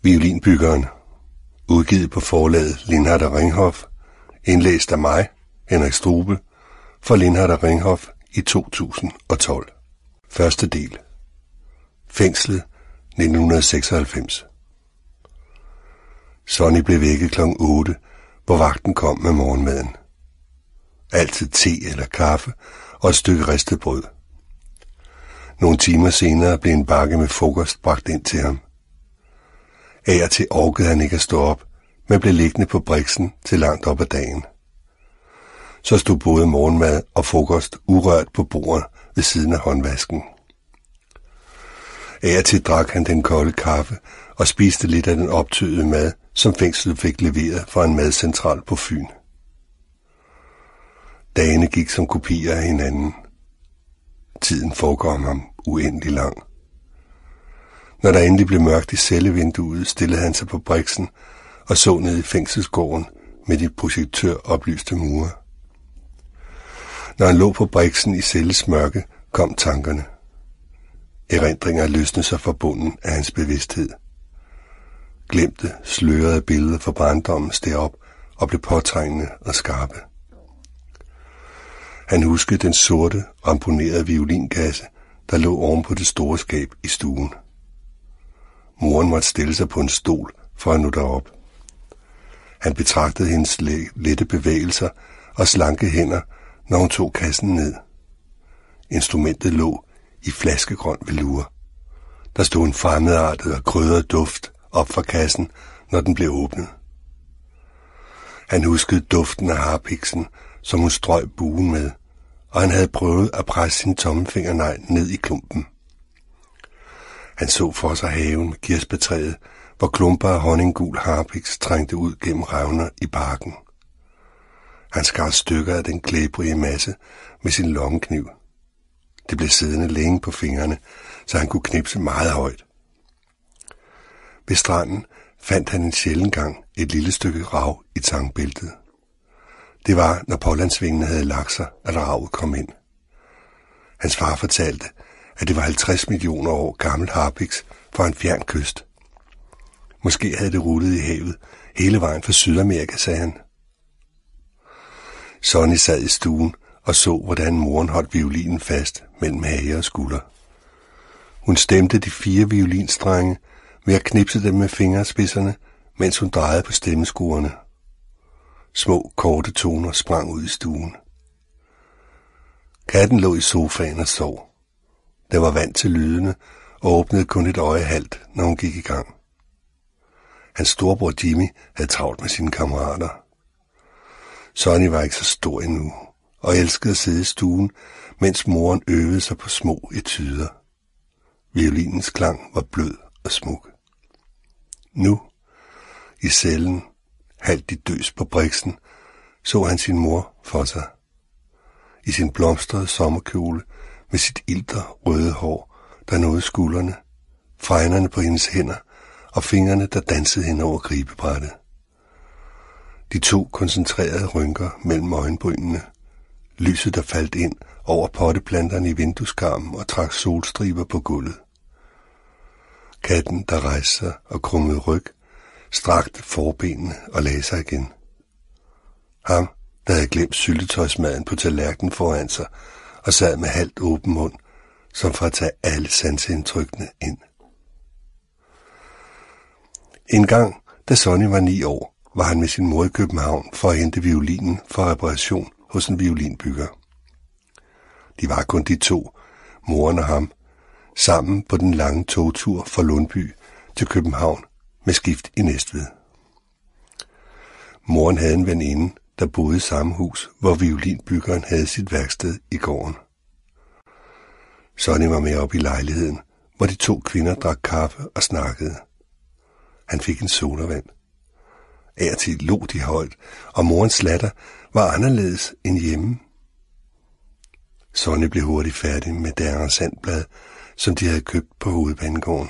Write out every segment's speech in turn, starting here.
Violinbyggeren, udgivet på forlaget Lindhardt og Ringhof, indlæst af mig, Henrik Strube, for Lindhardt og Ringhof i 2012. Første del. Fængslet 1996. Sonny blev vækket kl. 8, hvor vagten kom med morgenmaden. Altid te eller kaffe og et stykke ristet brød. Nogle timer senere blev en bakke med frokost bragt ind til ham. Af og til orkede han ikke at stå op, men blev liggende på briksen til langt op ad dagen. Så stod både morgenmad og frokost urørt på bordet ved siden af håndvasken. Af og til drak han den kolde kaffe og spiste lidt af den optøede mad, som fængslet fik leveret fra en madcentral på Fyn. Dagene gik som kopier af hinanden. Tiden forekom ham uendelig lang. Når der endelig blev mørkt i cellevinduet, stillede han sig på briksen og så ned i fængselsgården med de projektøroplyste mure. Når han lå på briksen i celles mørke, kom tankerne. Erindringer løsnede sig fra bunden af hans bevidsthed. Glemte, slørede billeder fra barndommen steg op og blev påtrængende og skarpe. Han huskede den sorte, ramponerede violinkasse, der lå oven på det store skab i stuen. Moren måtte stille sig på en stol for at nå derop. Han betragtede hendes lette bevægelser og slanke hænder, når hun tog kassen ned. Instrumentet lå i flaskegrøn velur. Der stod en fremmedartet og krydret duft op fra kassen, når den blev åbnet. Han huskede duften af harpiksen, som hun strøg buen med, og han havde prøvet at presse sin tommelfingernegl ned i klumpen. Han så for sig haven med kirsebærtræet, hvor klumper af honninggul harpiks trængte ud gennem revner i barken. Han skar stykker af den klæbrige masse med sin lommekniv. Det blev siddende længe på fingrene, så han kunne knipse meget højt. Ved stranden fandt han en sjælden gang et lille stykke rav i tangbæltet. Det var, når pålandsvingene havde lagt sig, at ravet kom ind. Hans far fortalte, at det var 50 millioner år gammelt harpiks fra en fjern kyst. Måske havde det rullet i havet hele vejen fra Sydamerika, sagde han. Sonny sad i stuen og så, hvordan moren holdt violinen fast mellem hage og skulder. Hun stemte de 4 violinstrenge ved at knipse dem med fingerspidserne, mens hun drejede på stemmeskruerne. Små, korte toner sprang ud i stuen. Katten lå i sofaen og sov. Der var vant til lydene og åbnede kun et øje halvt, når hun gik i gang. Hans storebror Jimmy havde travlt med sine kammerater. Sonny var ikke så stor endnu og elskede at sidde i stuen, mens moren øvede sig på små etuder. Violinens klang var blød og smuk. Nu, i cellen, halvt i døs på briksen, så han sin mor for sig. I sin blomstrede sommerkjole med sit ilter røde hår, der nåede skuldrene, fregnerne på hendes hænder og fingrene, der dansede hen over gribebrættet. De 2 koncentrerede rynker mellem øjenbrynene, lyset der faldt ind over potteplanterne i vindueskarmen og trak solstriber på gulvet. Katten, der rejste sig og krummede ryg, strakte forbenene og lagde sig igen. Ham, der havde glemt syltetøjsmaden på tallerkenen foran sig og sad med halvt åben mund, som for at tage alle sanseindtrykkene ind. En gang, da Sonny var 9 år, var han med sin mor i København for at hente violinen for reparation hos en violinbygger. De var kun de 2, moren og ham, sammen på den lange togtur fra Lundby til København med skift i Næstved. Moren havde en veninde, der boede i samme hus, hvor violinbyggeren havde sit værksted i gården. Sonny var med op i lejligheden, hvor de 2 kvinder drak kaffe og snakkede. Han fik en sodavand. Af og til lå de højt, og morens latter var anderledes end hjemme. Sonny blev hurtigt færdig med deres sandblad, som de havde købt på hovedbanegården.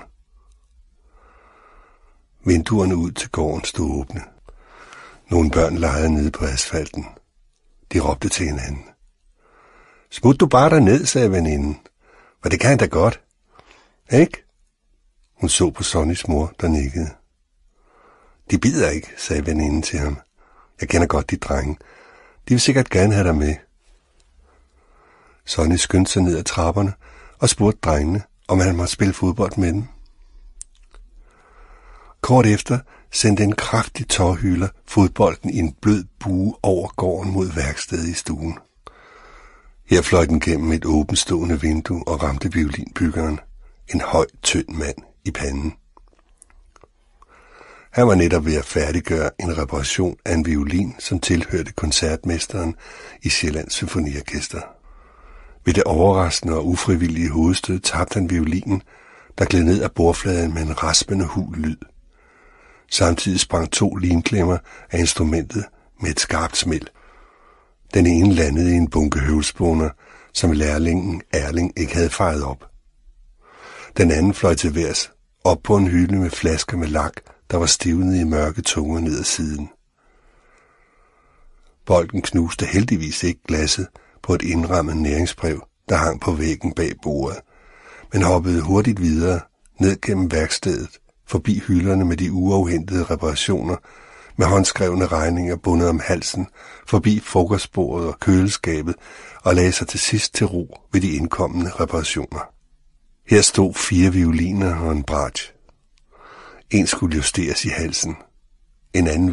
Vinduerne ud til gården stod åbne. Nogle børn legede nede på asfalten. De råbte til hinanden. Smut du bare derned, sagde veninden. For det kan han da godt. Ikke? Hun så på Sonnys mor, der nikkede. De bider ikke, sagde veninden til ham. Jeg kender godt de drenge. De vil sikkert gerne have dig med. Sonny skyndte sig ned ad trapperne og spurgte drengene, om han måtte spille fodbold med dem. Kort efter sendte en kraftig tårhyler fodbolden i en blød bue over gården mod værkstedet i stuen. Her fløj den gennem et åbenstående vindue og ramte violinbyggeren, en høj, tynd mand, i panden. Han var netop ved at færdiggøre en reparation af en violin, som tilhørte koncertmesteren i Sjællands Symfoniorkester. Ved det overraskende og ufrivillige hovedstød tabte han violinen, der gled ned ad bordfladen med en raspende hul lyd. Samtidig sprang 2 limklemmer af instrumentet med et skarpt smæld. Den ene landede i en bunke høvlspåner, som lærlingen Erling ikke havde fejet op. Den anden fløj til værs, op på en hylde med flasker med lak, der var stivnet i mørke tunger ned ad siden. Bolden knuste heldigvis ikke glasset på et indrammet næringsbrev, der hang på væggen bag bordet, men hoppede hurtigt videre ned gennem værkstedet, forbi hylderne med de uafhentede reparationer, med håndskrevne regninger bundet om halsen, forbi frokostbordet og køleskabet, og lagde sig til sidst til ro ved de indkommende reparationer. Her stod 4 violiner og en bratsch. En skulle justeres i halsen, en anden